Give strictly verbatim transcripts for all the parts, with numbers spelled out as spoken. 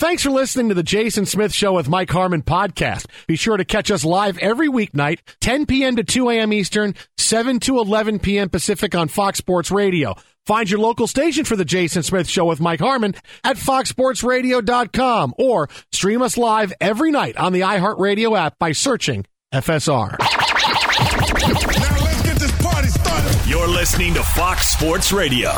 Thanks for listening to the Jason Smith Show with Mike Harmon podcast. Be sure to catch us live every weeknight, ten p.m. to two a.m. Eastern, seven to eleven p.m. Pacific on Fox Sports Radio. Find your local station for the Jason Smith Show with Mike Harmon at fox sports radio dot com or stream us live every night on the iHeartRadio app by searching F S R. Now let's get this party started. You're listening to Fox Sports Radio.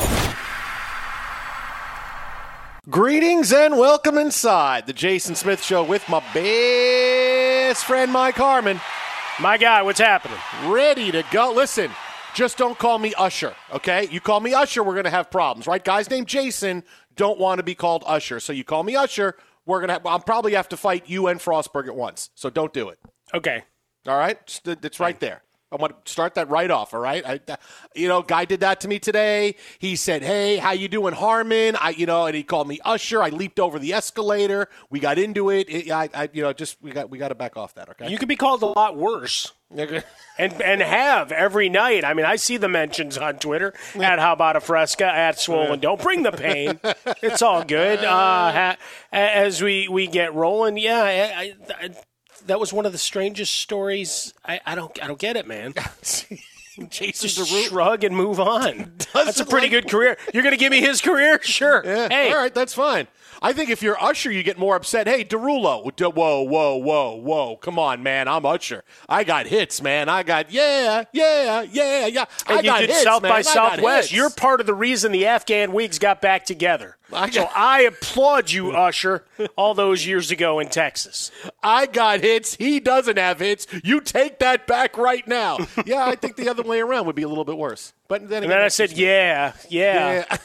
Greetings and welcome inside the Jason Smith Show with my best friend Mike Harmon. My guy, what's happening? Ready to go. Listen, just don't call me Usher, okay? You call me Usher, we're going to have problems, right? Guys named Jason don't want to be called Usher. So you call me Usher, we're going to have, I'll probably have to fight you and Frostberg at once. So don't do it. Okay. All right? It's right there. I want to start that right off, all right? I, you know, guy did that to me today. He said, hey, how you doing, Harmon? I, you know, and he called me Usher. I leaped over the escalator. We got into it. it I, I, you know, just we got we got to back off that, okay? You could be called a lot worse. and and have every night. I mean, I see the mentions on Twitter at How About a Fresca, at Swollen. Don't bring the pain. It's all good. Uh, ha, as we, we get rolling, yeah, I, I, I that was one of the strangest stories. I, I don't I don't get it, man. Jason Just Derulo. shrug and move on. That's a pretty like... good career. You're going to give me his career? Sure. Yeah. Hey. All right, that's fine. I think if you're Usher, you get more upset. Hey, Derulo. Whoa, whoa, whoa, whoa. Come on, man. I'm Usher. I got hits, man. I got, yeah, yeah, yeah, yeah. I and got you did hits, South man. by I Southwest. You're part of the reason the Afghan Wigs got back together. I got, so I applaud you, Usher, all those years ago in Texas. I got hits. He doesn't have hits. You take that back right now. Yeah, I think the other way around would be a little bit worse. But then, and then I said, yeah, yeah. yeah.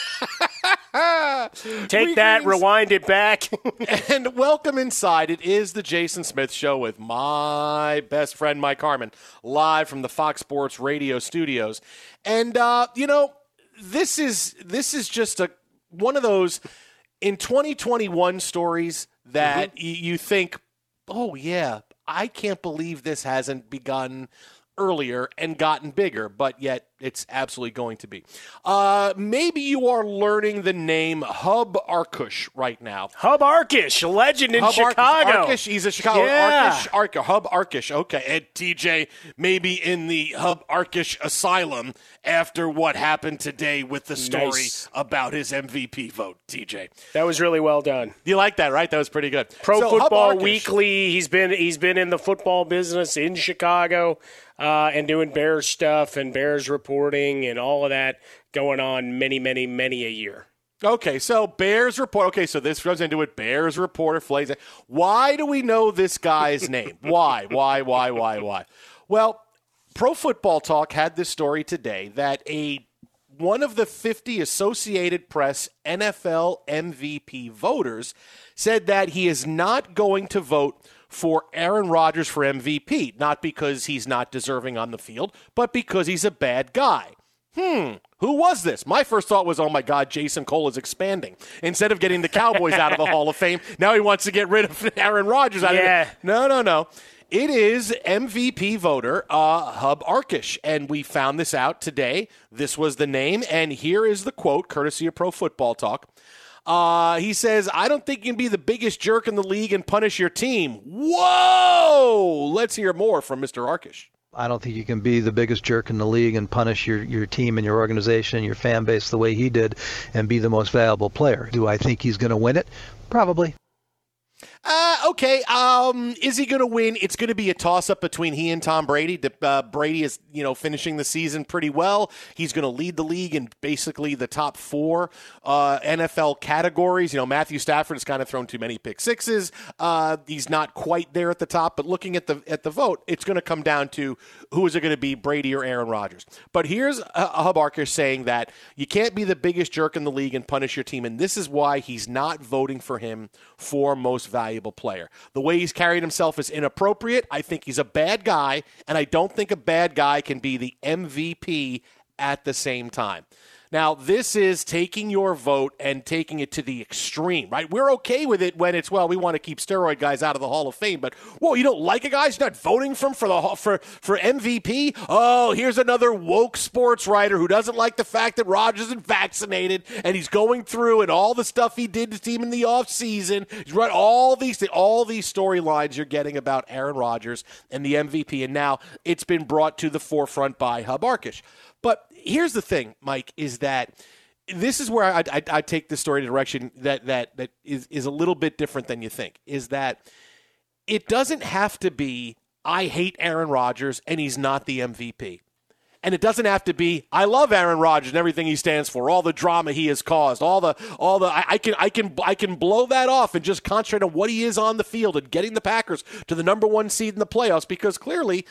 Take that, rewind it back. And welcome inside. It is the Jason Smith Show with my best friend, Mike Harmon, live from the Fox Sports Radio studios. And, uh, you know, this is this is just a one of those in twenty twenty-one stories that mm-hmm. y- you think, oh, yeah, I can't believe this hasn't begun earlier and gotten bigger, but yet it's absolutely going to be. Uh, maybe you are learning the name Hub Arkush right now. Hub Arkush, a legend in Hub Chicago. Arkush, he's a Chicago. Yeah. Arkush, Arkush, Hub Arkush. Okay, and T J maybe in the Hub Arkush asylum after what happened today with the story nice. about his M V P vote, T J. That was really well done. You like that, right? That was pretty good. Pro so, Football Weekly. He's been he's been in the football business in Chicago. Uh, and doing Bears stuff and Bears reporting and all of that going on many, many, many a year. Okay, so Bears report. Okay, so this goes into it. Bears reporter Flays. Why do we know this guy's name? Why? Why? Why? Why? Why? Well, Pro Football Talk had this story today that a one of the fifty Associated Press N F L M V P voters said that he is not going to vote for Aaron Rodgers for M V P, not because he's not deserving on the field, but because he's a bad guy. Hmm, who was this? My first thought was, oh my God, Jason Cole is expanding. Instead of getting the Cowboys out of the Hall of Fame, now he wants to get rid of Aaron Rodgers out yeah. of it. No, no, no. It is M V P voter uh, Hub Arkush, and we found this out today. This was the name, and here is the quote, courtesy of Pro Football Talk. Uh, he says, I don't think you can be the biggest jerk in the league and punish your team. Whoa! Let's hear more from Mister Arkush. I don't think you can be the biggest jerk in the league and punish your, your team and your organization and your fan base the way he did and be the most valuable player. Do I think he's going to win it? Probably. Uh, okay. Um, is he going to win? It's going to be a toss-up between he and Tom Brady. Uh, Brady is, you know, finishing the season pretty well. He's going to lead the league in basically the top four uh, N F L categories. You know, Matthew Stafford has kind of thrown too many pick sixes. Uh, he's not quite there at the top. But looking at the at the vote, it's going to come down to who is it going to be, Brady or Aaron Rodgers. But here's a, a Hub Arkush saying that you can't be the biggest jerk in the league and punish your team, and this is why he's not voting for him for most valuable player. The way he's carried himself is inappropriate. I think he's a bad guy, and I don't think a bad guy can be the M V P at the same time. Now, this is taking your vote and taking it to the extreme, right? We're okay with it when it's, well, we want to keep steroid guys out of the Hall of Fame, but, whoa, you don't like a guy? You're not voting for him for, the, for, for M V P? Oh, here's another woke sports writer who doesn't like the fact that Rodgers isn't vaccinated, and he's going through and all the stuff he did to the team in the offseason. He's right, all these, all these storylines you're getting about Aaron Rodgers and the M V P, and now it's been brought to the forefront by Hub Arkush. But here's the thing, Mike, is that this is where I, I, I take the story in a direction that, that, that is, is a little bit different than you think, is that it doesn't have to be, I hate Aaron Rodgers and he's not the M V P. And it doesn't have to be, I love Aaron Rodgers and everything he stands for, all the drama he has caused, all the, all the, I, I can, I can, I can blow that off and just concentrate on what he is on the field and getting the Packers to the number one seed in the playoffs. Because clearly,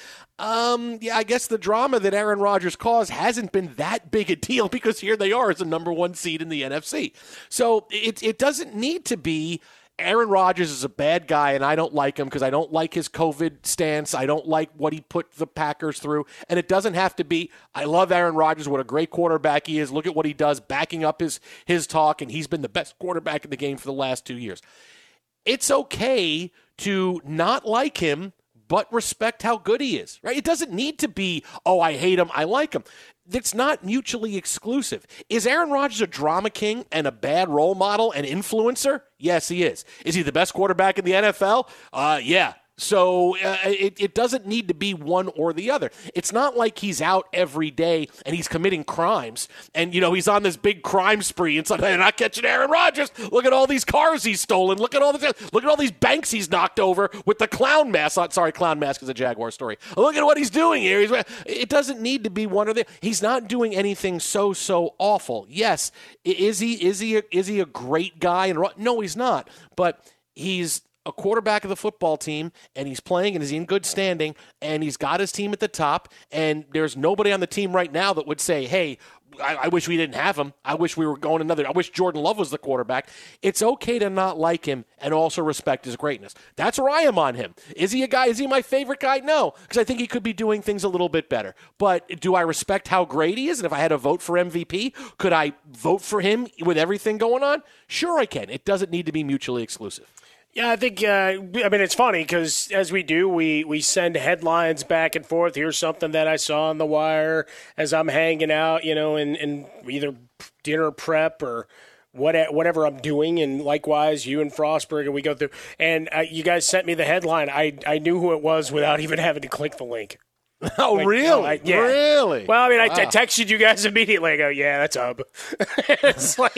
um, yeah, I guess the drama that Aaron Rodgers caused hasn't been that big a deal because here they are as the number one seed in the N F C. So it, it doesn't need to be, Aaron Rodgers is a bad guy, and I don't like him because I don't like his COVID stance. I don't like what he put the Packers through. And it doesn't have to be, I love Aaron Rodgers, what a great quarterback he is. Look at what he does, backing up his, his talk, and he's been the best quarterback in the game for the last two years. It's okay to not like him, but respect how good he is, right? It doesn't need to be, oh, I hate him, I like him. It's not mutually exclusive. Is Aaron Rodgers a drama king and a bad role model and influencer? Yes, he is. Is he the best quarterback in the N F L? Uh, yeah. So uh, it, it doesn't need to be one or the other. It's not like he's out every day and he's committing crimes and, you know, he's on this big crime spree and suddenly they're not catching Aaron Rodgers. Look at all these cars he's stolen. Look at all this, look at all these banks he's knocked over with the clown mask. Sorry, clown mask is a Jaguar story. Look at what he's doing here. He's, it doesn't need to be one or the other. He's not doing anything so, so awful. Yes, is he, is he, a, is he a great guy? And no, he's not. But he's a quarterback of the football team, and he's playing and is in good standing, and he's got his team at the top, and there's nobody on the team right now that would say, hey, I, I wish we didn't have him. I wish we were going another. I wish Jordan Love was the quarterback. It's okay to not like him and also respect his greatness. That's where I am on him. Is he a guy? Is he my favorite guy? No, because I think he could be doing things a little bit better. But do I respect how great he is? And if I had to vote for M V P, could I vote for him with everything going on? Sure I can. It doesn't need to be mutually exclusive. Yeah, I think, uh, I mean, it's funny because as we do, we, we send headlines back and forth. Here's something that I saw on the wire as I'm hanging out, you know, in, in either dinner prep or what, whatever I'm doing. And likewise, you and Frostberg, and we go through. And uh, you guys sent me the headline. I, I knew who it was without even having to click the link. Oh, like, really? You know, like, yeah. Really? Well, I mean, I, wow. I texted you guys immediately. I go, yeah, that's Hub. It's like,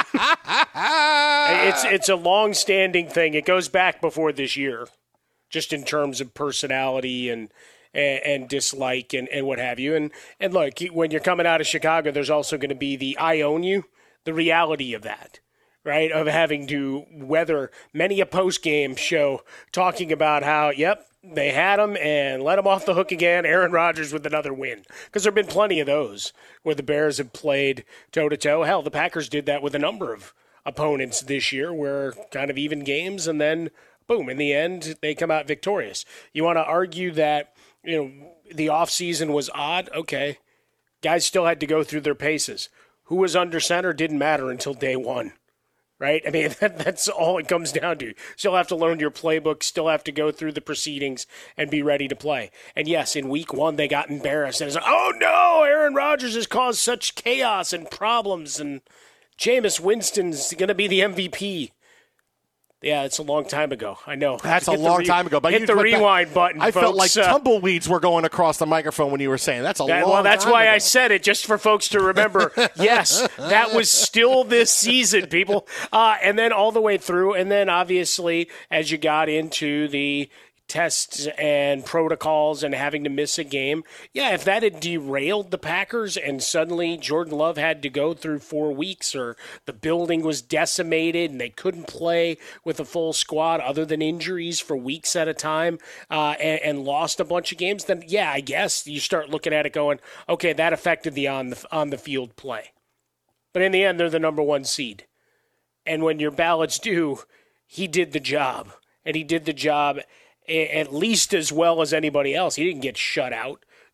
it's it's a long-standing thing. It goes back before this year, just in terms of personality and and, and dislike and, and what have you. And and look, when you're coming out of Chicago, there's also going to be the I own you, the reality of that. Right, of having to weather many a post-game show talking about how, yep, they had him and let him off the hook again, Aaron Rodgers with another win. Because there have been plenty of those where the Bears have played toe-to-toe. Hell, the Packers did that with a number of opponents this year where kind of even games, and then, boom, in the end, they come out victorious. You want to argue that, you know, the offseason was odd? Okay. Guys still had to go through their paces. Who was under center didn't matter until day one. Right? I mean, that, that's all it comes down to. Still have to learn your playbook, still have to go through the proceedings and be ready to play. And yes, in week one, they got embarrassed. And it's like, oh no, Aaron Rodgers has caused such chaos and problems, and Jameis Winston's going to be the M V P. Yeah, it's a long time ago. I know. That's a long re- time ago. But hit you the put rewind back, button, I folks. felt like uh, tumbleweeds were going across the microphone when you were saying that's a that, long Well, that's time why ago. I said it, just for folks to remember. Yes, that was still this season, people. Uh, and then all the way through. And then, obviously, as you got into the tests and protocols and having to miss a game. Yeah, if that had derailed the Packers and suddenly Jordan Love had to go through four weeks or the building was decimated and they couldn't play with a full squad other than injuries for weeks at a time uh, and, and lost a bunch of games, then yeah, I guess you start looking at it going, okay, that affected the on the, on the field play. But in the end, they're the number one seed. And when your ballots due, he did the job. And he did the job at least as well as anybody else. He didn't get shut out.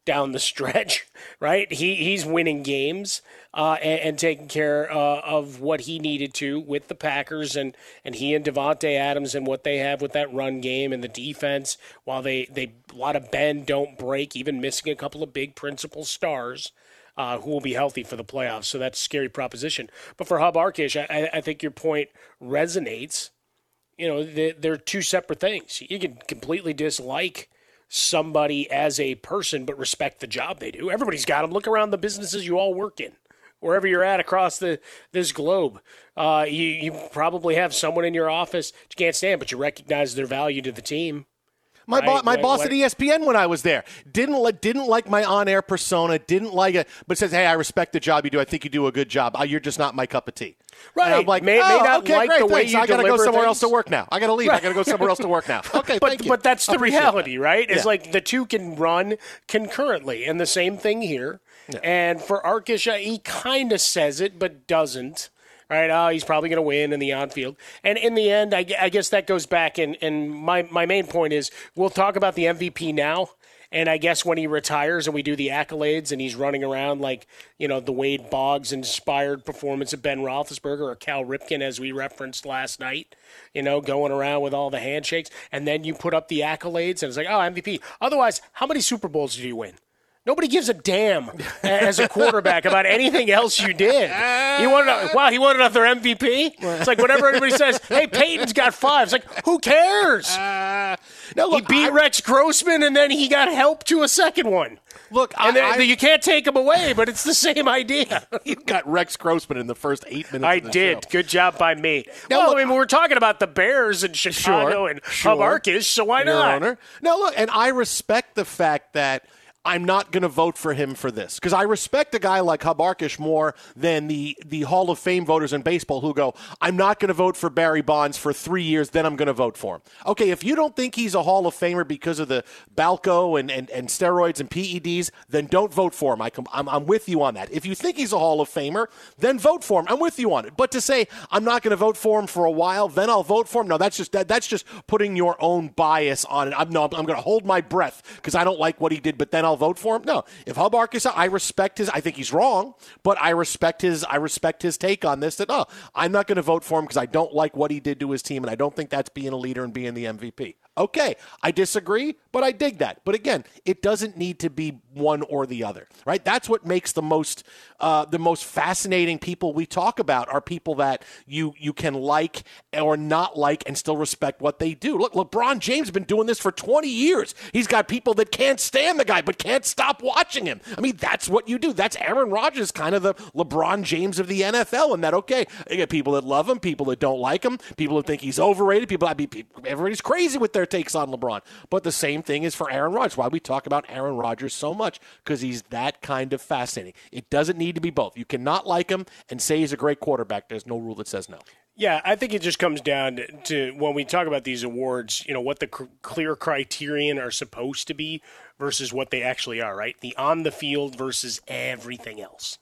down the stretch, right? He he's winning games uh, and, and taking care uh, of what he needed to with the Packers, and, and he and Devontae Adams and what they have with that run game and the defense. While they, they a lot of bend, don't break, even missing a couple of big principal stars uh, who will be healthy for the playoffs. So that's a scary proposition. But for Hub Arkish, I, I think your point resonates. You know, they're, they're two separate things. You can completely dislike somebody as a person, but respect the job they do. Everybody's got them. Look around the businesses you all work in, wherever you're at across the this globe. Uh, you, you probably have someone in your office that you can't stand, but you recognize their value to the team. My, right? bo- my what, boss what? at E S P N when I was there didn't li- didn't like my on-air persona, didn't like it, but says, hey, I respect the job you do. I think you do a good job. Uh, you're just not my cup of tea. Right. And I'm like, may, oh, may not okay, like great, the way thanks. you I got to go deliver somewhere things. else to work now. I got to leave. Right. I got to go somewhere else to work now. Okay, but, thank you. But that's the Appreciate reality, that. right? It's Yeah. like the two can run concurrently, and the same thing here. Yeah. And for Arkish, uh, he kind of says it, but doesn't. Right? Oh, he's probably going to win in the on-field. And in the end, I, gu- I guess that goes back, and, and my, my main point is we'll talk about the M V P now, and I guess when he retires and we do the accolades and he's running around like, you know, the Wade Boggs-inspired performance of Ben Roethlisberger or Cal Ripken, as we referenced last night, you know, going around with all the handshakes, and then you put up the accolades, and it's like, oh, M V P. Otherwise, how many Super Bowls did you win? Nobody gives a damn as a quarterback about anything else you did. You want to, wow, he won another M V P? It's like whenever anybody says, hey, Peyton's got five. It's like, who cares? Uh, no, look, he beat I, Rex Grossman, and then he got help to a second one. Look, and I, then, I, you can't take him away, but it's the same idea. You got Rex Grossman in the first eight minutes I of the did. show. Good job by me. Now, well, look, I mean, we're talking about the Bears and Chicago Sure, and sure. Hub Arkish, so why Your not? Honor. No, look, and I respect the fact that I'm not going to vote for him for this because I respect a guy like Hub Arkish more than the, the Hall of Fame voters in baseball who go, I'm not going to vote for Barry Bonds for three years, then I'm going to vote for him. Okay, if you don't think he's a Hall of Famer because of the Balco and, and, and steroids and P E Ds, then don't vote for him. I com- I'm, I'm with you on that. If you think he's a Hall of Famer, then vote for him. I'm with you on it. But to say I'm not going to vote for him for a while, then I'll vote for him, no, that's just that, that's just putting your own bias on it. I'm, no, I'm going to hold my breath because I don't like what he did, but then I'll vote for him. No. If Hub Arkish, I respect his. I think he's wrong, but I respect his. I respect his take on this. That oh, I'm not going to vote for him because I don't like what he did to his team, and I don't think that's being a leader and being the M V P. Okay, I disagree, but I dig that. But again, it doesn't need to be one or the other, right? That's what makes the most uh, the most fascinating people we talk about are people that you you can like or not like and still respect what they do. Look, LeBron James has been doing this for twenty years. He's got people that can't stand the guy but can't stop watching him. I mean, that's what you do. That's Aaron Rodgers, kind of the LeBron James of the N F L, and that, okay, you get people that love him, people that don't like him, people that think he's overrated, people, I mean, everybody's crazy with their takes on LeBron. But the same thing is for Aaron Rodgers. Why we talk about Aaron Rodgers so much? Because he's that kind of fascinating. It doesn't need to be both. You cannot like him and say he's a great quarterback. There's no rule that says no. Yeah, I think it just comes down to, to when we talk about these awards, you know, what the cr- clear criterion are supposed to be versus what they actually are, right? The on the field versus everything else.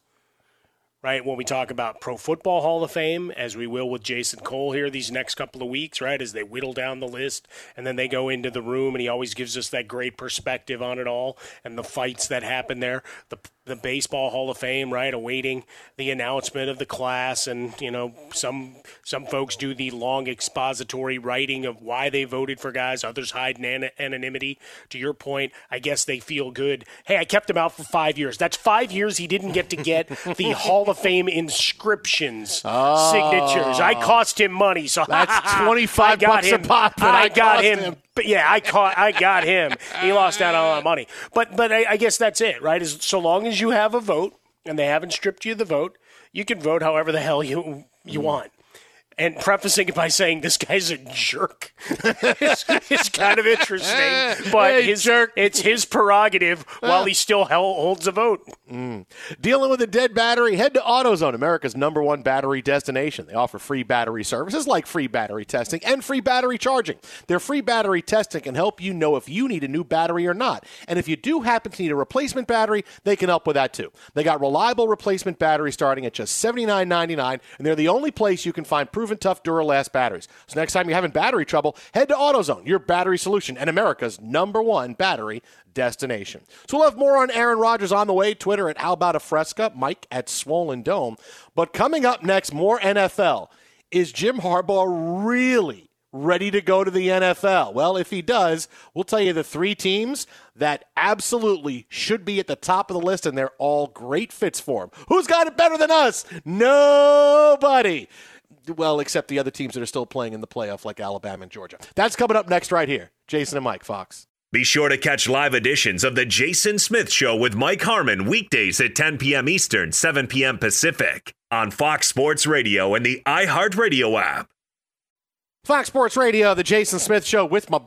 Right, when we talk about Pro Football Hall of Fame, as we will with Jason Cole here these next couple of weeks, right, as they whittle down the list, and then they go into the room, and he always gives us that great perspective on it all, and the fights that happen there. The the Baseball Hall of Fame, right, awaiting the announcement of the class, and, you know, some some folks do the long expository writing of why they voted for guys, others hide an anonymity. To your point, I guess they feel good. Hey, I kept him out for five years. That's five years he didn't get to get the Hall of Fame inscriptions, oh. signatures. I cost him money, so that's twenty-five bucks him. a pop. I, I got him. him. But yeah, I caught. I got him. He lost out on a lot of money. But but I, I guess that's it, right? Is so long as you have a vote and they haven't stripped you of the vote, you can vote however the hell you you mm. want. And prefacing it by saying this guy's a jerk it's, it's kind of interesting, but hey, his, jerk. it's his prerogative while he still holds a vote. Mm. Dealing with a dead battery? Head to AutoZone, America's number one battery destination. They offer free battery services like free battery testing and free battery charging. Their free battery testing can help you know if you need a new battery or not. And if you do happen to need a replacement battery, they can help with that too. They got reliable replacement batteries starting at just seventy-nine ninety-nine, and they're the only place you can find proof proven tough Duralast batteries. So next time you're having battery trouble, head to AutoZone, your battery solution, and America's number one battery destination. So we'll have more on Aaron Rodgers on the way. Twitter at How About a Fresca, Mike at Swollen Dome. But coming up next, more N F L. Is Jim Harbaugh really ready to go to the N F L? Well, if he does, we'll tell you the three teams that absolutely should be at the top of the list, and they're all great fits for him. Who's got it better than us? Nobody. Well, except the other teams that are still playing in the playoff, like Alabama and Georgia. That's coming up next right here. Jason and Mike, Fox. Be sure to catch live editions of The Jason Smith Show with Mike Harmon weekdays at ten p.m. Eastern, seven p.m. Pacific on Fox Sports Radio and the iHeartRadio app. Fox Sports Radio, The Jason Smith Show with my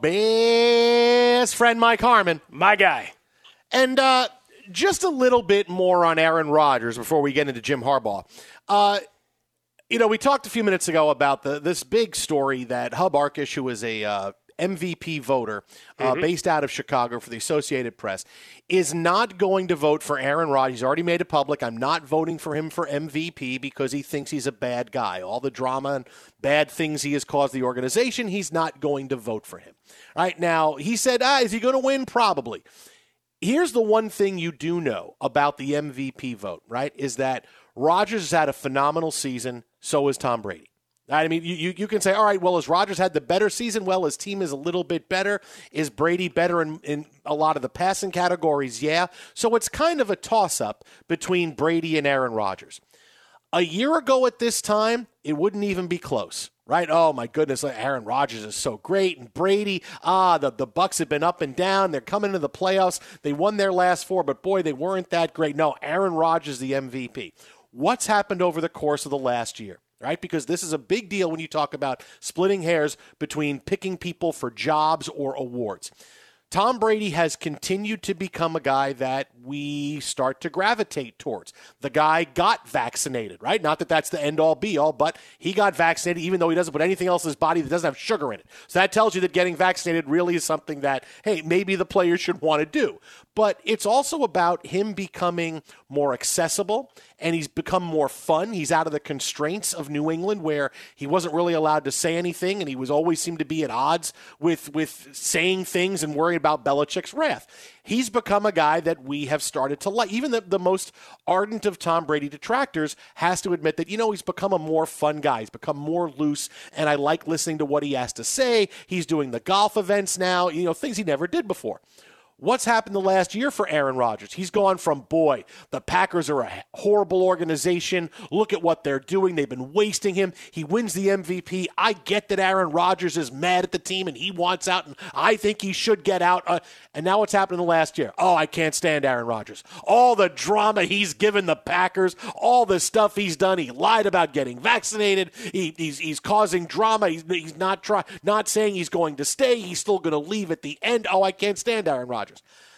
best friend Mike Harmon. My guy. And uh, just a little bit more on Aaron Rodgers before we get into Jim Harbaugh. Uh, you know, we talked a few minutes ago about the this big story that Hub Arkush, who is a uh, M V P voter uh, mm-hmm. based out of Chicago for the Associated Press, is not going to vote for Aaron Rodgers. He's already made it public. I'm not voting for him for M V P because he thinks he's a bad guy. All the drama and bad things he has caused the organization, he's not going to vote for him. Right now, he said, ah, is he going to win? Probably. Here's the one thing you do know about the M V P vote, right, is that Rodgers has had a phenomenal season. So is Tom Brady. I mean, you, you can say, all right, well, has Rodgers had the better season? Well, his team is a little bit better. Is Brady better in, in a lot of the passing categories? Yeah. So it's kind of a toss-up between Brady and Aaron Rodgers. A year ago at this time, it wouldn't even be close, right? Oh, my goodness, Aaron Rodgers is so great. And Brady, ah, the, the Bucs have been up and down. They're coming into the playoffs. They won their last four, but, boy, they weren't that great. No, Aaron Rodgers is the M V P. What's happened over the course of the last year? Right? Because this is a big deal when you talk about splitting hairs between picking people for jobs or awards. Tom Brady has continued to become a guy that we start to gravitate towards. The guy got vaccinated, right? Not that that's the end-all, be-all, but he got vaccinated even though he doesn't put anything else in his body that doesn't have sugar in it. So that tells you that getting vaccinated really is something that, hey, maybe the player should want to do. But it's also about him becoming more accessible, and he's become more fun. He's out of the constraints of New England where he wasn't really allowed to say anything, and he was always seemed to be at odds with, with saying things and worrying about Belichick's wrath. He's become a guy that we have started to like. Even the, the most ardent of Tom Brady detractors has to admit that, you know, he's become a more fun guy. He's become more loose, and I like listening to what he has to say. He's doing the golf events now, you know, things he never did before. What's happened the last year for Aaron Rodgers? He's gone from, boy, the Packers are a horrible organization. Look at what they're doing. They've been wasting him. He wins the M V P. I get that Aaron Rodgers is mad at the team and he wants out, and I think he should get out. Uh, and now what's happened in the last year? Oh, I can't stand Aaron Rodgers. All the drama he's given the Packers, all the stuff he's done. He lied about getting vaccinated. He, he's, he's causing drama. He's, he's not try, not saying he's going to stay. He's still going to leave at the end. Oh, I can't stand Aaron Rodgers.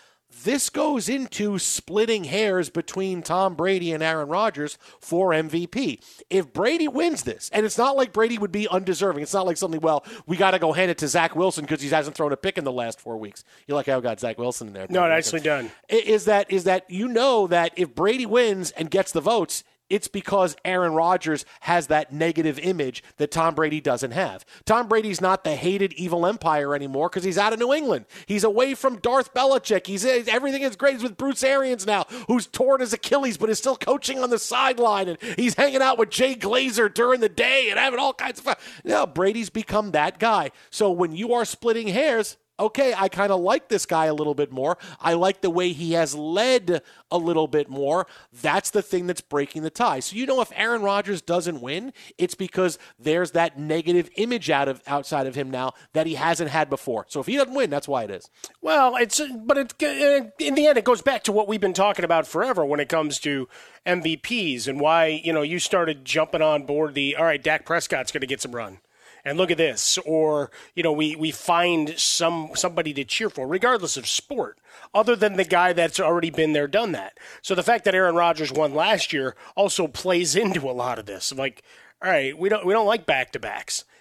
This goes into splitting hairs between Tom Brady and Aaron Rodgers for M V P. If Brady wins this, and it's not like Brady would be undeserving. It's not like something, well, we got to go hand it to Zach Wilson because he hasn't thrown a pick in the last four weeks. You're like, oh, got Zach Wilson in there. No, nicely done. Is that, is that you know that if Brady wins and gets the votes, it's because Aaron Rodgers has that negative image that Tom Brady doesn't have. Tom Brady's not the hated evil empire anymore because he's out of New England. He's away from Darth Belichick. He's everything is great. He's with Bruce Arians now, who's torn his Achilles but is still coaching on the sideline, and he's hanging out with Jay Glazer during the day and having all kinds of fun. Now Brady's become that guy. So when you are splitting hairs, okay, I kind of like this guy a little bit more. I like the way he has led a little bit more. That's the thing that's breaking the tie. So you know if Aaron Rodgers doesn't win, it's because there's that negative image out of outside of him now that he hasn't had before. So if he doesn't win, that's why it is. Well, it's but it, in the end, it goes back to what we've been talking about forever when it comes to M V Ps and why, you know, you started jumping on board the, all right, Dak Prescott's going to get some run. And look at this, or, you know, we, we find some somebody to cheer for, regardless of sport, other than the guy that's already been there, done that. So the fact that Aaron Rodgers won last year also plays into a lot of this. Like, all right, we don't we don't like back-to-backs.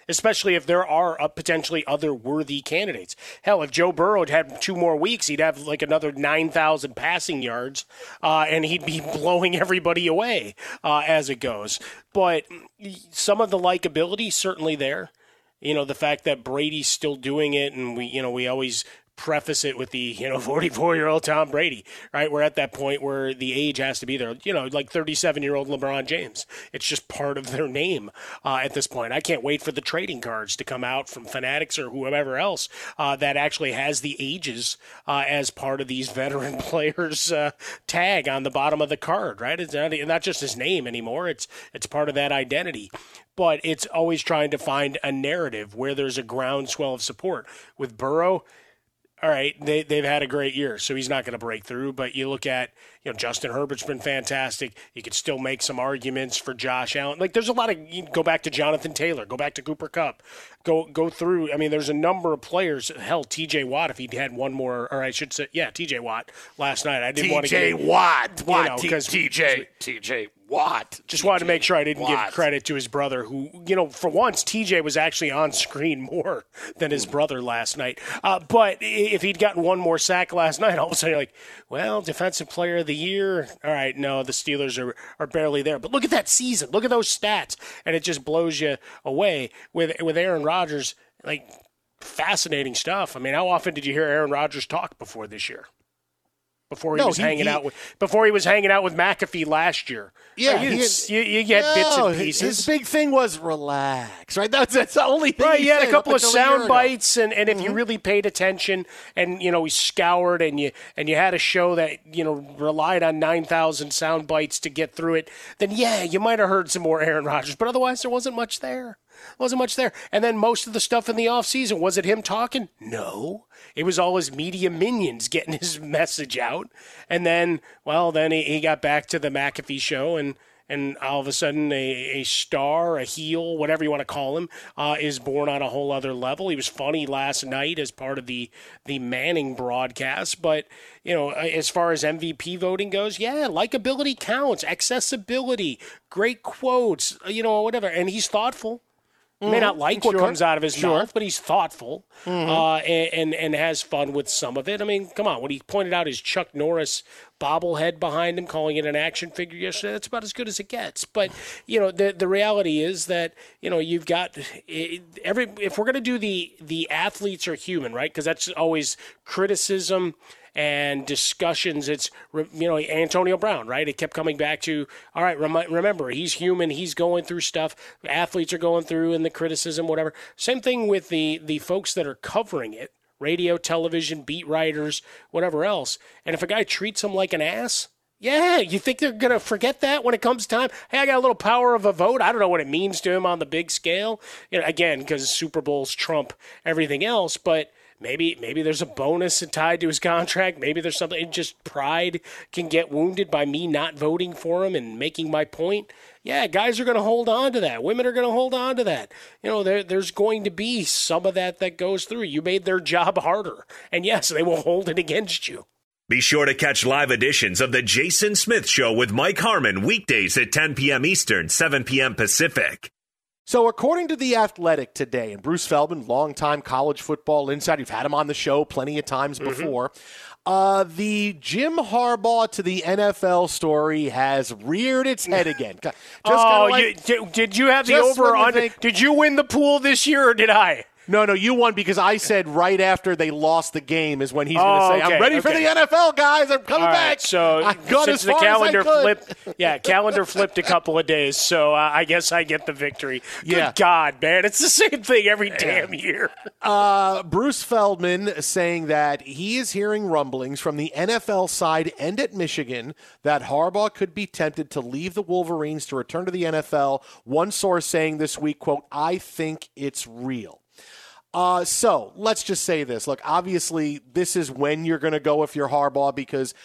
especially if there are uh, potentially other worthy candidates. Hell, if Joe Burrow had had two more weeks, he'd have like another nine thousand passing yards, uh, and he'd be blowing everybody away uh, as it goes. But some of the likability certainly there. You know, the fact that Brady's still doing it, and we, you know, we always preface it with the, you know, forty-four-year-old Tom Brady, right? We're at that point where the age has to be there. You know, like thirty-seven-year-old LeBron James. It's just part of their name uh, at this point. I can't wait for the trading cards to come out from Fanatics or whoever else uh, that actually has the ages uh, as part of these veteran players uh, tag on the bottom of the card, right? It's not, not just his name anymore. It's it's part of that identity. But it's always trying to find a narrative where there's a groundswell of support. With Burrow, all right, they, they've had a great year, so he's not going to break through. But you look at, you know, Justin Herbert's been fantastic. You could still make some arguments for Josh Allen. Like, there's a lot of, you go back to Jonathan Taylor, go back to Cooper Kupp, go go through. I mean, there's a number of players. Hell, T J Watt, if he'd had one more, or I should say, yeah, T J Watt last night. I didn't want to get T J Watt, Watt, you know, T J, T J Watt. Just wanted to make sure I didn't Watt. give credit to his brother, who, you know, for once, T J was actually on screen more than his brother last night. Uh, but if he'd gotten one more sack last night, all of a sudden you're like, well, Defensive Player of the Year. All right, no, the Steelers are, are barely there. But look at that season. Look at those stats. And it just blows you away. With, with Aaron Rodgers, like, fascinating stuff. I mean, how often did you hear Aaron Rodgers talk before this year? Before he no, was he, hanging he, out with before he was hanging out with McAfee last year. Yeah, like, you, he had, you, you get no, bits and pieces. His big thing was relax, right? That's that's the only thing. Right, he he had said a couple of up until a year sound ago. bites, and, and if Mm-hmm. you really paid attention, and you know he scoured, and you and you had a show that you know relied on nine thousand sound bites to get through it, then yeah, you might have heard some more Aaron Rodgers. But otherwise, there wasn't much there. Wasn't much there. And then most of the stuff in the offseason, was it him talking? No. It was all his media minions getting his message out. And then, well, then he, he got back to the McAfee show, and, and all of a sudden a, a star, a heel, whatever you want to call him, uh, is born on a whole other level. He was funny last night as part of the, the Manning broadcast. But, you know, as far as M V P voting goes, yeah, likability counts, accessibility, great quotes, you know, whatever. And he's thoughtful. He may not like what Sure. comes out of his Sure. mouth, but he's thoughtful Mm-hmm. uh, and, and and has fun with some of it. I mean, come on. When he pointed out his Chuck Norris bobblehead behind him, calling it an action figure yesterday, that's about as good as it gets. But, you know, the the reality is that, you know, you've got every – if we're going to do the, the athletes are human, right, because that's always criticism – and discussions, it's, you know, Antonio Brown, right? It kept coming back to, all right, rem- remember, he's human, he's going through stuff, athletes are going through in the criticism, whatever. Same thing with the, the folks that are covering it, radio, television, beat writers, whatever else. And if a guy treats them like an ass, yeah, you think they're going to forget that when it comes time? Hey, I got a little power of a vote. I don't know what it means to him on the big scale. You know, again, because Super Bowls trump everything else, but Maybe maybe there's a bonus tied to his contract. Maybe there's something. Just pride can get wounded by me not voting for him and making my point. Yeah, guys are going to hold on to that. Women are going to hold on to that. You know, there, there's going to be some of that that goes through. You made their job harder. And yes, they will hold it against you. Be sure to catch live editions of The Jason Smith Show with Mike Harmon weekdays at ten p.m. Eastern, seven p.m. Pacific. So according to The Athletic today, and Bruce Feldman, longtime college football insider, you've had him on the show plenty of times Mm-hmm. before, uh, the Jim Harbaugh to the N F L story has reared its head again. Just oh, like, you, did, did you have the just over when you under? think- Did you win the pool this year or did I? No, no, you won because I said right after they lost the game is when he's going to Oh, say, okay, I'm ready for okay. the N F L, guys. I'm coming All back. right, so I got since as the far calendar as I could. flipped, yeah, calendar flipped a couple of days, so uh, I guess I get the victory. Good Yeah. God, man, it's the same thing every damn year. Uh, Bruce Feldman saying that he is hearing rumblings from the N F L side and at Michigan that Harbaugh could be tempted to leave the Wolverines to return to the N F L. One source saying this week, quote, I think it's real. Uh, so let's just say this. Look, obviously, this is when you're going to go if you're Harbaugh because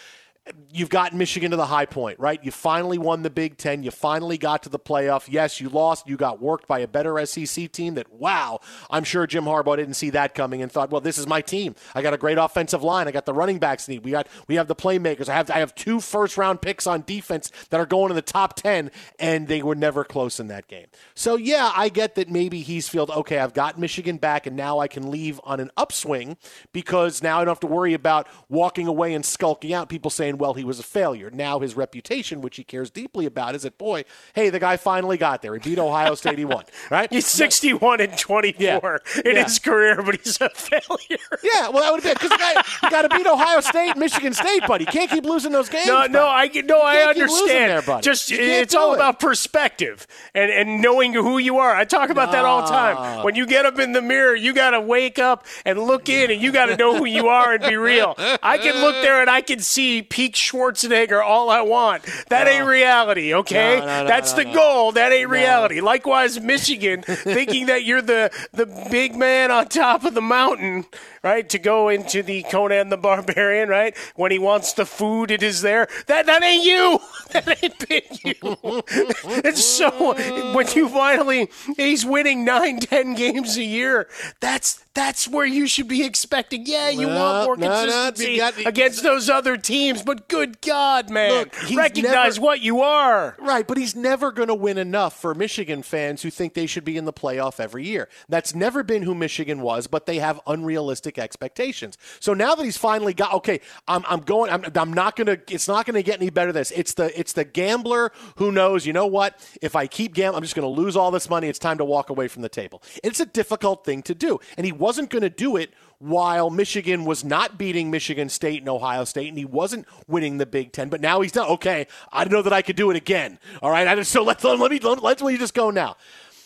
you've gotten Michigan to the high point, right? You finally won the Big Ten. You finally got to the playoff. Yes, you lost. You got worked by a better S E C team that, wow, I'm sure Jim Harbaugh didn't see that coming and thought, well, this is my team. I got a great offensive line. I got the running backs need. We got we have the playmakers. I have I have two first-round picks on defense that are going in the top ten, and they were never close in that game. So, yeah, I get that maybe he's felt, okay, I've got Michigan back, and now I can leave on an upswing because now I don't have to worry about walking away and skulking out, people saying, well, he was a failure. Now his reputation, which he cares deeply about, is that, boy, hey, the guy finally got there. He beat Ohio State, he won, right? He's sixty-one and twenty-four yeah. in yeah. his career, but he's a failure. Yeah, well, that would have been because the guy you got to beat Ohio State, Michigan State, buddy. You can't keep losing those games. No, buddy. no, I no, I understand. There, buddy. Just it's all it. about perspective and, and knowing who you are. I talk about no. that all the time. When you get up in the mirror, you got to wake up and look in, and you got to know who you are and be real. I can look there and I can see peak Schwarzenegger all I want. That no. ain't reality, okay? No, no, no, That's no, the no. goal. That ain't no. reality. Likewise, Michigan, thinking that you're the, the big man on top of the mountain, right, to go into the Conan the Barbarian, right, when he wants the food, it is there. That that ain't you. That ain't been you. And so when you finally, he's winning nine, ten games a year, that's that's where you should be expecting. Yeah, you no, want more no, consistency no, got, against those other teams, but good God, man, look, recognize never, what you are. Right, but he's never going to win enough for Michigan fans who think they should be in the playoff every year. That's never been who Michigan was, but they have unrealistic expectations. So now that he's finally got, okay, I'm, I'm going, I'm, I'm not going to, it's not going to get any better than this. It's the, it's the gambler who knows, you know what, if I keep gambling, I'm just going to lose all this money. It's time to walk away from the table. It's a difficult thing to do. And he wasn't going to do it while Michigan was not beating Michigan State and Ohio State, and he wasn't winning the Big Ten. But now he's done. Okay, I know that I could do it again. All right, I just, so let's let me let, let's let me just go now.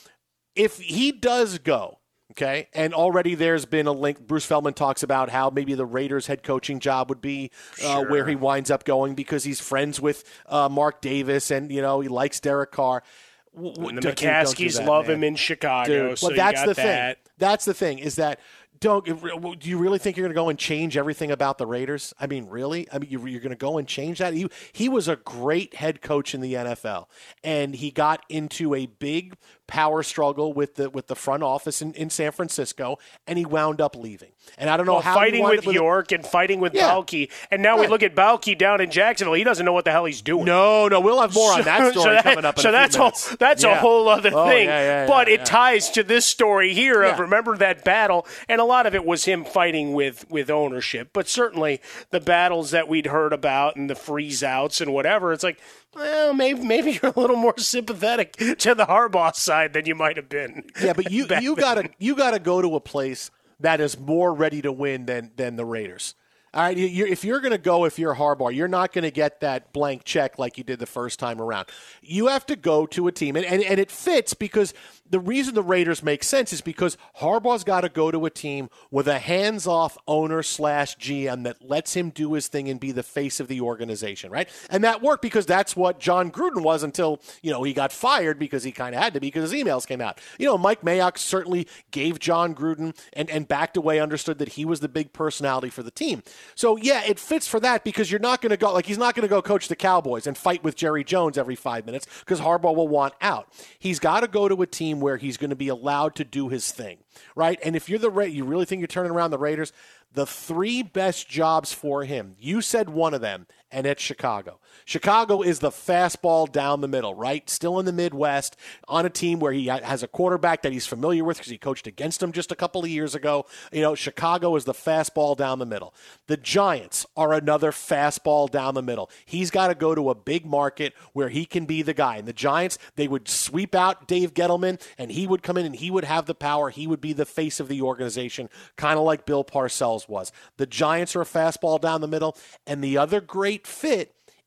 If he does go, okay, and already there's been a link. Bruce Feldman talks about how maybe the Raiders' head coaching job would be uh, sure. where he winds up going because he's friends with uh, Mark Davis, and you know he likes Derek Carr. And the McCaskies love man. him in Chicago. Dude, so well, that's you got the that. thing. That's the thing is that. Don't do you really think you're going to go and change everything about the Raiders? I mean, really? I mean, you're, you're going to go and change that? He, he was a great head coach in the N F L, and he got into a big power struggle with the with the front office in, in San Francisco, and he wound up leaving. And I don't know well, how fighting with, with York and fighting with yeah. Balky, and now yeah. we look at Balky down in Jacksonville. He doesn't know what the hell he's doing. No, no, we'll have more on that story so that, coming up. In so a that's few whole, minutes. that's yeah. a whole other oh, thing. Yeah, yeah, but yeah, it yeah. ties to this story here of yeah. remember that battle, and a lot of it was him fighting with with ownership. But certainly the battles that we'd heard about and the freeze outs and whatever, it's like, well, maybe maybe you're a little more sympathetic to the Harbaugh side than you might have been. Yeah, but you you gotta you gotta go to a place that is more ready to win than than the Raiders. All right, you, if you're going to go, if you're Harbaugh, you're not going to get that blank check like you did the first time around. You have to go to a team, and, and, and it fits because the reason the Raiders make sense is because Harbaugh's got to go to a team with a hands-off owner slash G M that lets him do his thing and be the face of the organization, right? And that worked because that's what John Gruden was until, you know, he got fired because he kind of had to be because his emails came out. You know, Mike Mayock certainly gave John Gruden and, and backed away, understood that he was the big personality for the team. So, yeah, it fits for that because you're not going to go, like he's not going to go coach the Cowboys and fight with Jerry Jones every five minutes because Harbaugh will want out. He's got to go to a team where he's going to be allowed to do his thing, right? And if you're the Ra- you really think you're turning around the Raiders, the three best jobs for him, you said one of them, and it's Chicago. Chicago is the fastball down the middle, right? Still in the Midwest, on a team where he has a quarterback that he's familiar with because he coached against him just a couple of years ago. You know, Chicago is the fastball down the middle. The Giants are another fastball down the middle. He's got to go to a big market where he can be the guy. And the Giants, they would sweep out Dave Gettleman, and he would come in and he would have the power. He would be the face of the organization, kind of like Bill Parcells was. The Giants are a fastball down the middle, and the other great fit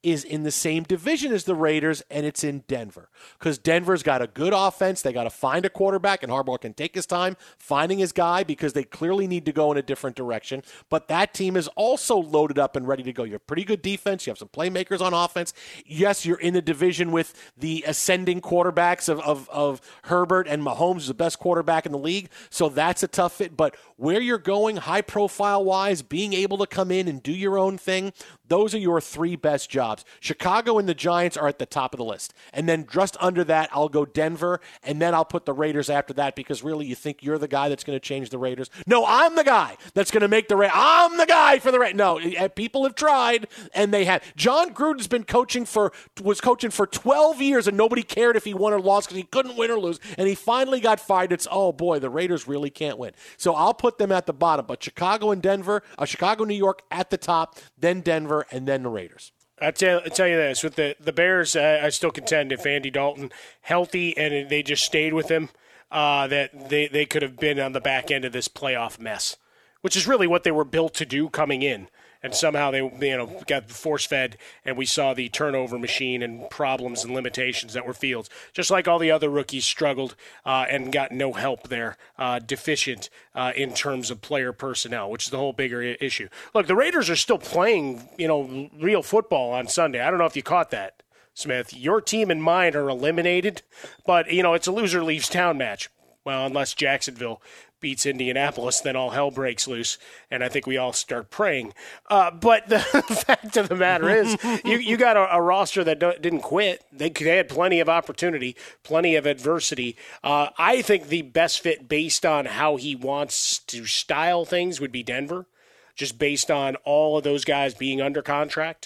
is in the same division as the Raiders, and it's in Denver. Because Denver's got a good offense. They got to find a quarterback, and Harbaugh can take his time finding his guy because they clearly need to go in a different direction. But that team is also loaded up and ready to go. You have pretty good defense. You have some playmakers on offense. Yes, you're in the division with the ascending quarterbacks of, of, of Herbert and Mahomes, is the best quarterback in the league. So that's a tough fit. But where you're going, high profile wise, being able to come in and do your own thing, those are your three best jobs. Chicago and the Giants are at the top of the list. And then just under that, I'll go Denver, and then I'll put the Raiders after that because really you think you're the guy that's going to change the Raiders. No, I'm the guy that's going to make the Raiders. I'm the guy for the Raiders. No, people have tried, and they have. John Gruden's been coaching for, was coaching for twelve years, and nobody cared if he won or lost because he couldn't win or lose, and he finally got fired. It's, oh boy, the Raiders really can't win. So I'll put them at the bottom, but Chicago and Denver, uh, Chicago, New York at the top, then Denver, and then the Raiders. I tell, I tell you this, with the, the Bears, uh, I still contend if Andy Dalton healthy and they just stayed with him, uh, that they, they could have been on the back end of this playoff mess, which is really what they were built to do coming in. And somehow they you know got force-fed, and we saw the turnover machine and problems and limitations that were Fields. Just like all the other rookies struggled uh, and got no help there, uh, deficient uh, in terms of player personnel, which is the whole bigger I- issue. Look, the Raiders are still playing you know real football on Sunday. I don't know if you caught that, Smith. Your team and mine are eliminated, but you know it's a loser leaves town match. Well, unless Jacksonville beats Indianapolis, then all hell breaks loose, and I think we all start praying. Uh, but the fact of the matter is, you, you got a, a roster that don't, didn't quit. They, they had plenty of opportunity, plenty of adversity. Uh, I think the best fit based on how he wants to style things would be Denver, just based on all of those guys being under contract.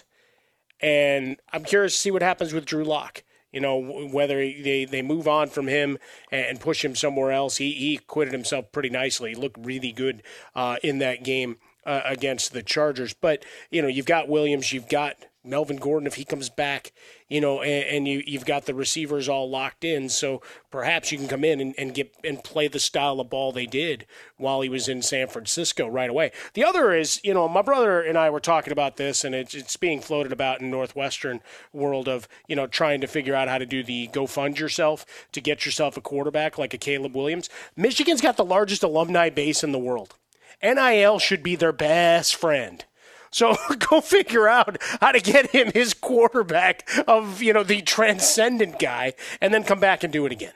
And I'm curious to see what happens with Drew Lock. You know, whether they, they move on from him and push him somewhere else. He he acquitted himself pretty nicely. He looked really good uh, in that game uh, against the Chargers. But, you know, you've got Williams, you've got Melvin Gordon if he comes back, you know, and, and you, you've got the receivers all locked in. So perhaps you can come in and, and get and play the style of ball they did while he was in San Francisco right away. The other is, you know, my brother and I were talking about this, and it's, it's being floated about in Northwestern world of, you know, trying to figure out how to do the go fund yourself to get yourself a quarterback like a Caleb Williams. Michigan's got the largest alumni base in the world. N I L should be their best friend. So go figure out how to get him his quarterback of, you know, the transcendent guy, and then come back and do it again.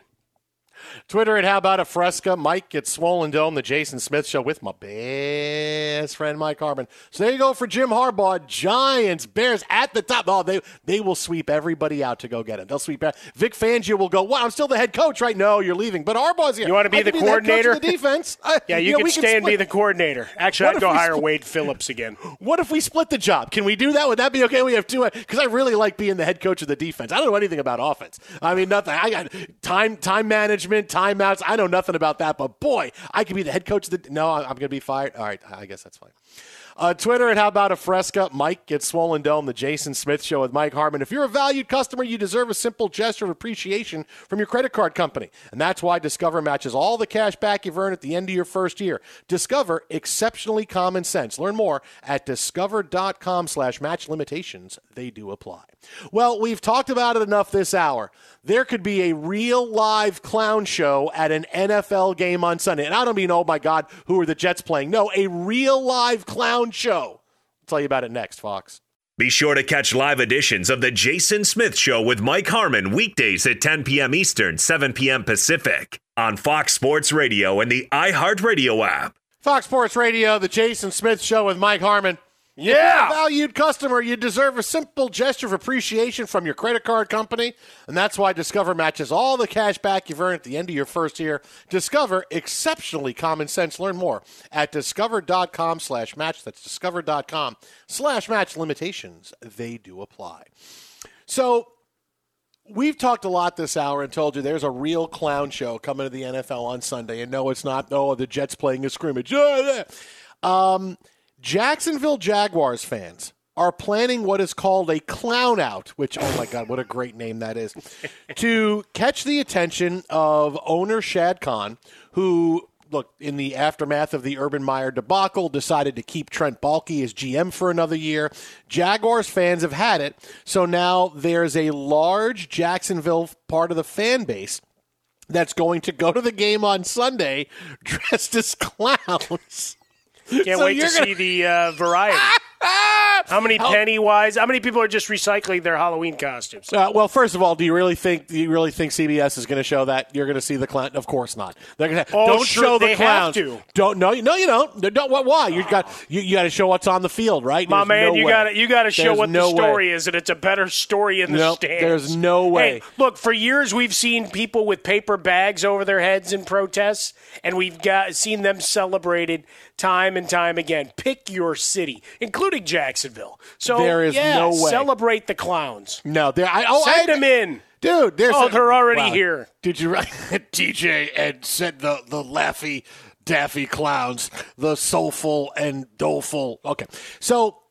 Twitter at How About a Fresca. Mike at Swollen Dome, the Jason Smith Show with my best friend Mike Harmon. So there you go for Jim Harbaugh. Giants, Bears at the top. Oh, they they will sweep everybody out to go get him. They'll sweep out. Vic Fangio will go, well, I'm still the head coach, right? No, you're leaving. But Harbaugh's here. You want to be I the be coordinator? The, the defense. I, yeah, you, you can know, stay can and be the coordinator. Actually, What I'd go hire split? Wade Phillips again. What if we split the job? Can we do that? Would that be okay? We have two. Because I really like being the head coach of the defense. I don't know anything about offense. I mean, nothing. I got time time management, timeouts. I know nothing about that. But boy, I could be the head coach of the. No, I'm going to be fired. All right, I guess that's fine. Uh, Twitter at How About a Fresca. Mike gets Swollen Dome, the Jason Smith Show with Mike Harmon. If you're a valued customer, you deserve a simple gesture of appreciation from your credit card company. And that's why Discover matches all the cash back you've earned at the end of your first year. Discover, exceptionally common sense. Learn more at discover.com slash match limitations. They do apply. Well, we've talked about it enough this hour. There could be a real live clown show at an N F L game on Sunday. And I don't mean, oh my God, who are the Jets playing? No, a real live clown show. I'll tell you about it next, Fox. Be sure to catch live editions of the Jason Smith Show with Mike Harmon weekdays at ten p.m. Eastern, seven p.m. Pacific on Fox Sports Radio and the iHeartRadio app. Fox Sports Radio, the Jason Smith Show with Mike Harmon. Yeah. If you're a valued customer, you deserve a simple gesture of appreciation from your credit card company, and that's why Discover matches all the cash back you've earned at the end of your first year. Discover, exceptionally common sense. Learn more at discover.com slash match. That's discover.com slash match. Limitations, they do apply. So we've talked a lot this hour and told you there's a real clown show coming to the N F L on Sunday, and no, it's not, oh, the Jets playing a scrimmage. Um... Jacksonville Jaguars fans are planning what is called a clown out, which, oh my God, what a great name that is, to catch the attention of owner Shad Khan, who look, in the aftermath of the Urban Meyer debacle, decided to keep Trent Baalke as G M for another year. Jaguars fans have had it, so now there's a large Jacksonville part of the fan base that's going to go to the game on Sunday dressed as clowns. Can't So wait to you're gonna- see the uh, variety. How many Pennywise? How many people are just recycling their Halloween costumes? Uh, well, first of all, do you really think do you really think C B S is going to show that? You're going to see the clown? Of course not. They're going to Oh, don't sure, show the they have clowns. to. Don't no, no, you don't. They don't. What? Why? You got you, you got to show what's on the field, right? My There's man, no you way. got to you got to show There's what no the story way. is, and it's a better story in the Nope, stands. there's no way. Hey, look, for years we've seen people with paper bags over their heads in protests, and we've got seen them celebrated time and time again. Pick your city, including Jacksonville. So There is yeah, no way. celebrate the clowns. No, there. I, oh, Send I, them in. dude. There's Oh, a- they're already wow. here. Did you write T J and said the the laughy daffy clowns, the soulful and doleful? Okay, so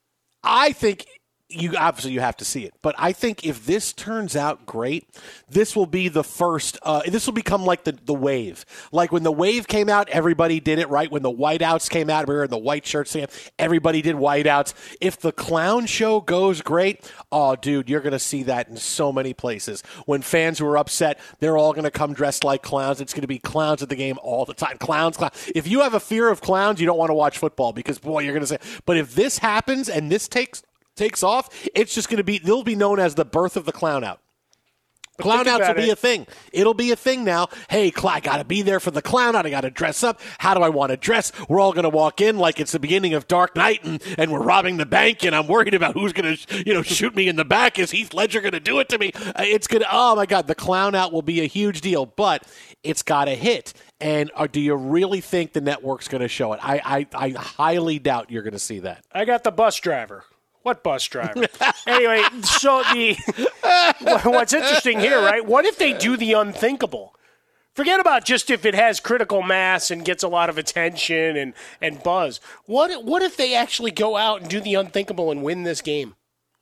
I think you obviously you have to see it, but I think if this turns out great, this will be the first. Uh, this will become like the the wave. Like when the wave came out, everybody did it right. When the whiteouts came out, we were in the white shirts. Thing, everybody did whiteouts. If the clown show goes great, oh, dude, you're going to see that in so many places. When fans who are upset, they're all going to come dressed like clowns. It's going to be clowns at the game all the time. Clowns, clowns. If you have a fear of clowns, you don't want to watch football because boy, you're going to say. But if this happens and this takes takes off, it's just going to be, they'll be known as the birth of the clown out. Clown outs will be it. a thing. It'll be a thing now. Hey, cl- I got to be there for the clown out. I got to dress up. How do I want to dress? We're all going to walk in like it's the beginning of Dark Knight and, and we're robbing the bank and I'm worried about who's going to, you know, shoot me in the back. Is Heath Ledger going to do it to me? Uh, It's going to, oh my God, the clown out will be a huge deal, but it's got to hit. And uh, do you really think the network's going to show it? I, I, I highly doubt you're going to see that. I got the bus driver. What bus driver? Anyway, so the what's interesting here, right? What if they do the unthinkable? Forget about just if it has critical mass and gets a lot of attention and, and buzz. What what if they actually go out and do the unthinkable and win this game?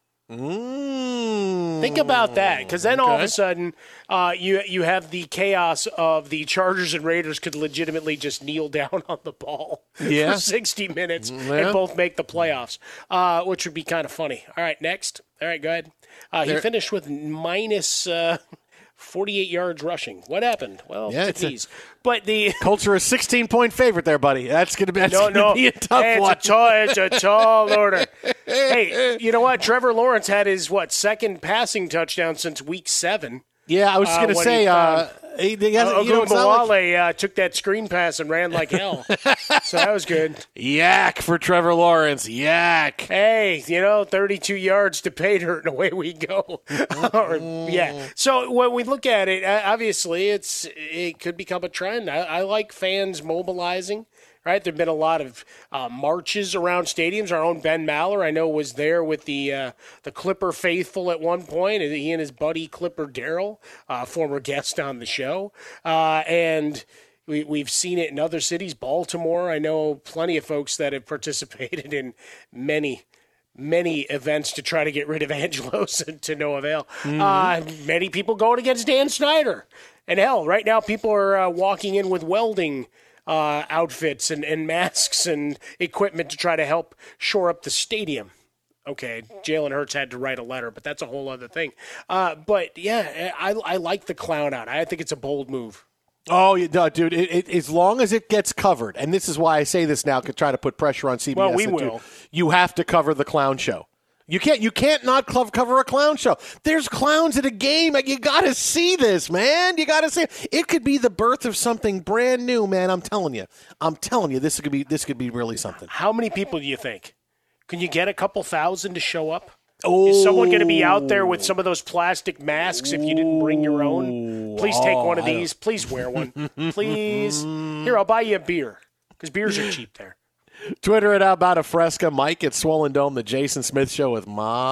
Mm, Think about that, because then all of okay. a sudden uh, you you have the chaos of the Chargers and Raiders could legitimately just kneel down on the ball Yeah. for sixty minutes Yeah. and both make the playoffs, uh, which would be kind of funny. All right, next. All right, go ahead. Uh, he There- finished with minus uh, forty-eight yards rushing. What happened? Well, Yeah, to it's a- tease. But the Colts are a sixteen-point favorite there, buddy. That's going to be, that's no, gonna no, be a tough hey, it's one. a tall, it's a tall order. Hey, you know what? Trevor Lawrence had his what second passing touchdown since week seven. Yeah, I was Uh, going to when say, he uh, found- he, he hasn't- Uh, you know, it's not like- Ogunbowale uh, took that screen pass and ran like hell, so that was good. yak for Trevor Lawrence. Yak. Hey, you know, thirty-two yards to pay dirt, and away we go. Or, yeah. So when we look at it, uh, obviously, it's it could become a trend. I, I like fans mobilizing. Right, there've been a lot of uh, marches around stadiums. Our own Ben Maller, I know, was there with the uh, the Clipper faithful at one point. And he and his buddy Clipper Darrell, uh, former guest on the show, uh, and we, we've seen it in other cities. Baltimore, I know plenty of folks that have participated in many. Many events to try to get rid of Angelos to no avail. Mm-hmm. Uh, many people going against Dan Snyder. And hell, right now people are uh, walking in with welding uh, outfits and, and masks and equipment to try to help shore up the stadium. Okay, Jalen Hurts had to write a letter, but that's a whole other thing. Uh, but, yeah, I, I like the clown out. I think it's a bold move. Oh, you no, dude, it, it, as long as it gets covered, and this is why I say this now, to try to put pressure on C B S. Well, we and do- will. You have to cover the clown show. You can't. You can't not cl- cover a clown show. There's clowns at a game. Like, you got to see this, man. You got to see it. It could be the birth of something brand new, man. I'm telling you. I'm telling you. This could be. This could be really something. How many people do you think? Can you get a couple thousand to show up? Oh, Is someone going to be out there with some of those plastic masks if you didn't bring your own? Please take one of I don't- these. Please wear one. Please. Here, I'll buy you a beer because beers are cheap there. Twitter at How About a Fresca. Mike at Swollen Dome, the Jason Smith Show with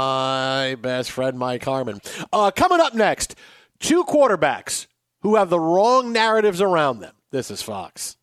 my best friend, Mike Harmon. Uh, coming up next, two quarterbacks who have the wrong narratives around them. This is Fox.